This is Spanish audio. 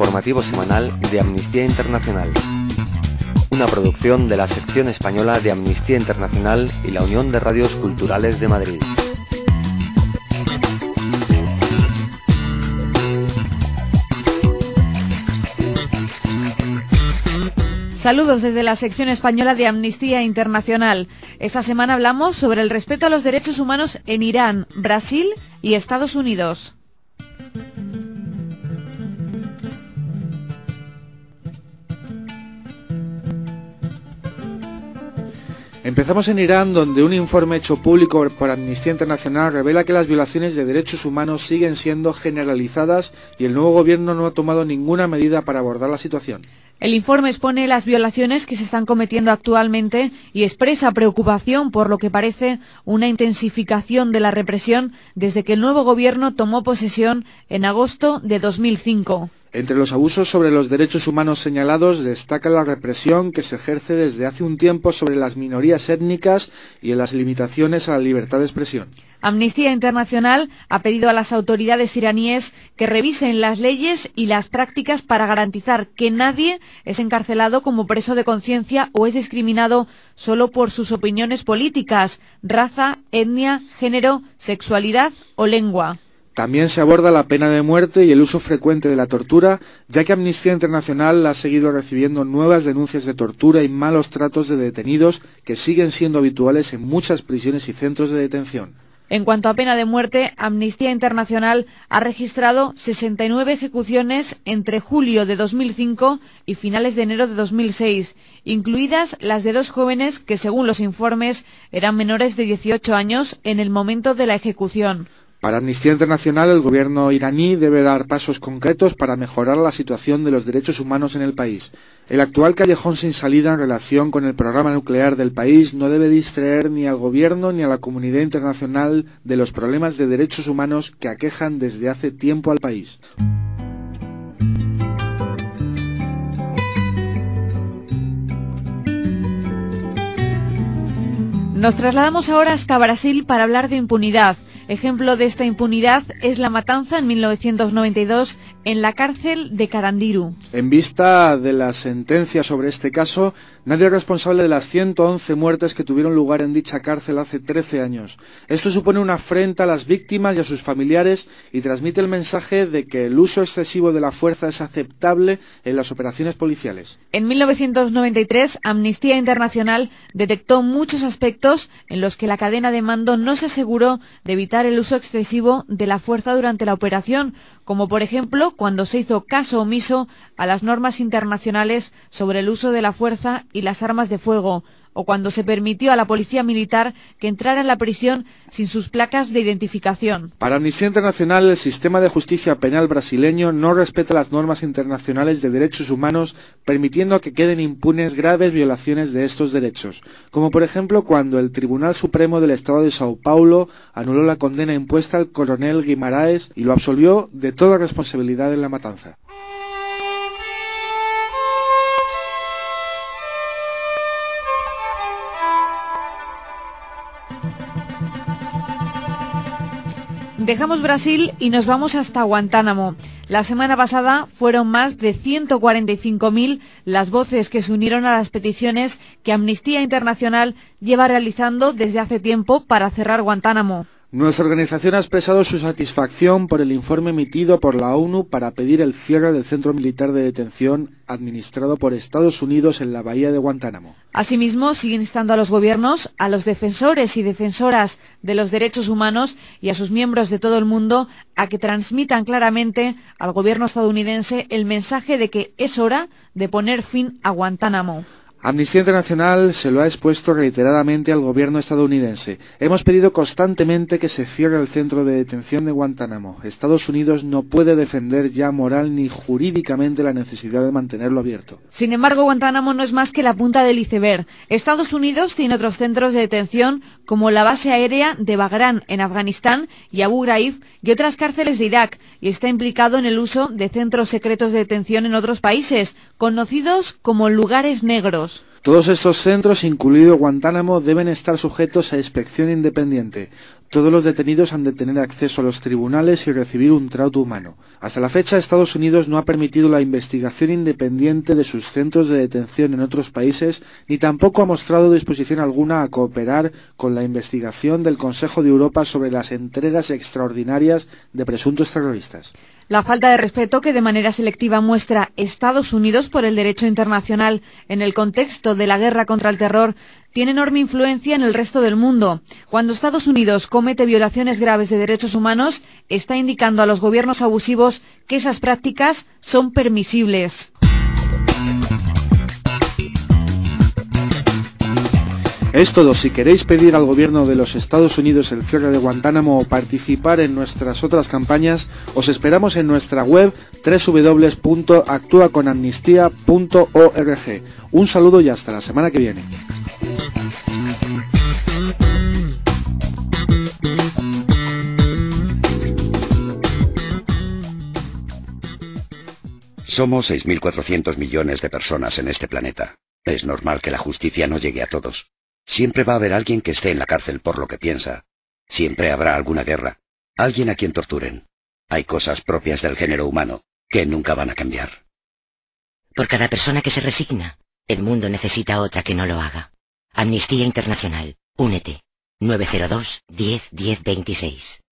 informativo semanal de Amnistía Internacional. Una producción de la sección española de Amnistía Internacional y la Unión de Radios Culturales de Madrid. Saludos desde la sección española de Amnistía Internacional. Esta semana hablamos sobre el respeto a los derechos humanos en Irán, Brasil y Estados Unidos. Empezamos en Irán, donde un informe hecho público por Amnistía Internacional revela que las violaciones de derechos humanos siguen siendo generalizadas y el nuevo gobierno no ha tomado ninguna medida para abordar la situación. El informe expone las violaciones que se están cometiendo actualmente y expresa preocupación por lo que parece una intensificación de la represión desde que el nuevo gobierno tomó posesión en agosto de 2005. Entre los abusos sobre los derechos humanos señalados destaca la represión que se ejerce desde hace un tiempo sobre las minorías étnicas y en las limitaciones a la libertad de expresión. Amnistía Internacional ha pedido a las autoridades iraníes que revisen las leyes y las prácticas para garantizar que nadie es encarcelado como preso de conciencia o es discriminado solo por sus opiniones políticas, raza, etnia, género, sexualidad o lengua. También se aborda la pena de muerte y el uso frecuente de la tortura, ya que Amnistía Internacional ha seguido recibiendo nuevas denuncias de tortura y malos tratos de detenidos que siguen siendo habituales en muchas prisiones y centros de detención. En cuanto a pena de muerte, Amnistía Internacional ha registrado 69 ejecuciones entre julio de 2005 y finales de enero de 2006, incluidas las de dos jóvenes que, según los informes, eran menores de 18 años en el momento de la ejecución. Para Amnistía Internacional, el gobierno iraní debe dar pasos concretos para mejorar la situación de los derechos humanos en el país. El actual callejón sin salida en relación con el programa nuclear del país no debe distraer ni al gobierno ni a la comunidad internacional de los problemas de derechos humanos que aquejan desde hace tiempo al país. Nos trasladamos ahora hasta Brasil para hablar de impunidad. Ejemplo de esta impunidad es la matanza en 1992 en la cárcel de Carandiru. En vista de la sentencia sobre este caso, nadie es responsable de las 111 muertes que tuvieron lugar en dicha cárcel hace 13 años. Esto supone una afrenta a las víctimas y a sus familiares y transmite el mensaje de que el uso excesivo de la fuerza es aceptable en las operaciones policiales. En 1993, Amnistía Internacional detectó muchos aspectos en los que la cadena de mando no se aseguró de evitar el uso excesivo de la fuerza durante la operación, como por ejemplo cuando se hizo caso omiso a las normas internacionales sobre el uso de la fuerza y las armas de fuego, o cuando se permitió a la policía militar que entrara en la prisión sin sus placas de identificación. Para Amnistía Internacional, el sistema de justicia penal brasileño no respeta las normas internacionales de derechos humanos, permitiendo que queden impunes graves violaciones de estos derechos, como por ejemplo cuando el Tribunal Supremo del Estado de Sao Paulo anuló la condena impuesta al coronel Guimarães y lo absolvió de toda responsabilidad en la matanza. Dejamos Brasil y nos vamos hasta Guantánamo. La semana pasada fueron más de 145.000 las voces que se unieron a las peticiones que Amnistía Internacional lleva realizando desde hace tiempo para cerrar Guantánamo. Nuestra organización ha expresado su satisfacción por el informe emitido por la ONU para pedir el cierre del centro militar de detención administrado por Estados Unidos en la bahía de Guantánamo. Asimismo, siguen instando a los gobiernos, a los defensores y defensoras de los derechos humanos y a sus miembros de todo el mundo a que transmitan claramente al gobierno estadounidense el mensaje de que es hora de poner fin a Guantánamo. Amnistía Internacional se lo ha expuesto reiteradamente al gobierno estadounidense. Hemos pedido constantemente que se cierre el centro de detención de Guantánamo. Estados Unidos no puede defender ya moral ni jurídicamente la necesidad de mantenerlo abierto. Sin embargo, Guantánamo no es más que la punta del iceberg. Estados Unidos tiene otros centros de detención como la base aérea de Bagrán en Afganistán y Abu Ghraib y otras cárceles de Irak, y está implicado en el uso de centros secretos de detención en otros países, conocidos como lugares negros. Todos estos centros, incluido Guantánamo, deben estar sujetos a inspección independiente. Todos los detenidos han de tener acceso a los tribunales y recibir un trato humano. Hasta la fecha, Estados Unidos no ha permitido la investigación independiente de sus centros de detención en otros países, ni tampoco ha mostrado disposición alguna a cooperar con la investigación del Consejo de Europa sobre las entregas extraordinarias de presuntos terroristas. La falta de respeto que de manera selectiva muestra Estados Unidos por el derecho internacional en el contexto de la guerra contra el terror tiene enorme influencia en el resto del mundo. Cuando Estados Unidos comete violaciones graves de derechos humanos, está indicando a los gobiernos abusivos que esas prácticas son permisibles. Es todo. Si queréis pedir al gobierno de los Estados Unidos el cierre de Guantánamo o participar en nuestras otras campañas, os esperamos en nuestra web www.actuaconamnistía.org. Un saludo y hasta la semana que viene. Somos 6.400 millones de personas en este planeta. Es normal que la justicia no llegue a todos. Siempre va a haber alguien que esté en la cárcel por lo que piensa. Siempre habrá alguna guerra, alguien a quien torturen. Hay cosas propias del género humano que nunca van a cambiar. Por cada persona que se resigna, el mundo necesita otra que no lo haga. Amnistía Internacional, únete. 902 10 10 26.